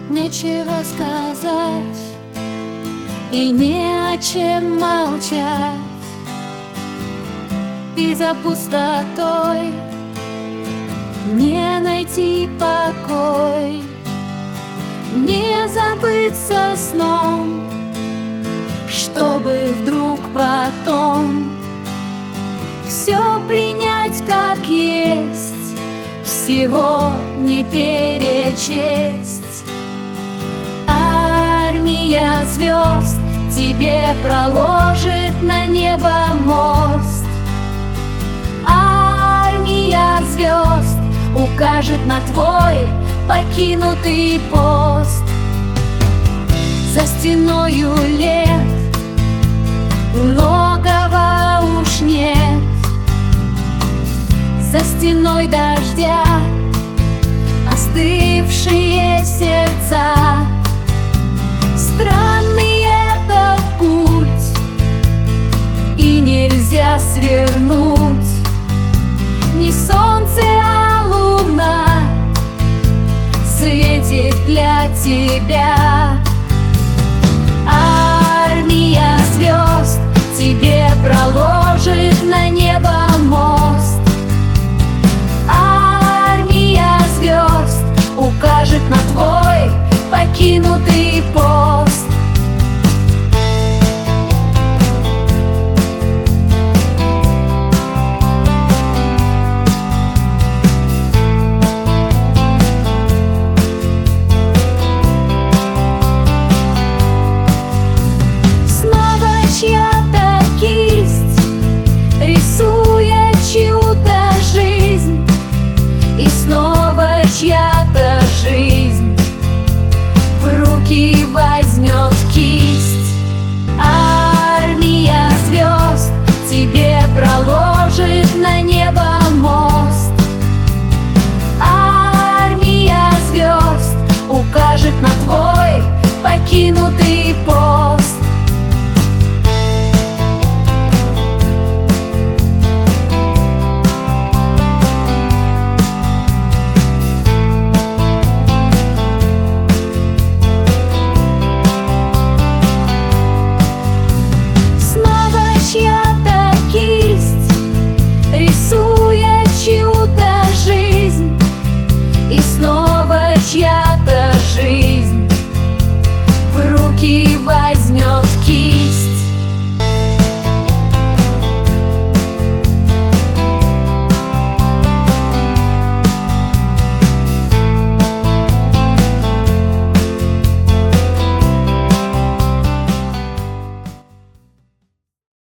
нечего сказать и не о чем молчать. И за пустотой не найти покой, не забыться сном, чтобы вдруг потом все принять как есть, всего не перечесть. Армия звезд тебе проложит на небо мост. Армия звезд укажет на твой покинутый пост. За стеною лет многого уж нет, за стеной дождя остывшие сердца. Странный этот путь, и нельзя свернуть. Не солнце, а луна светит для тебя. Армия звезд тебе проложит на небо мост. Армия звезд укажет на твой покинутый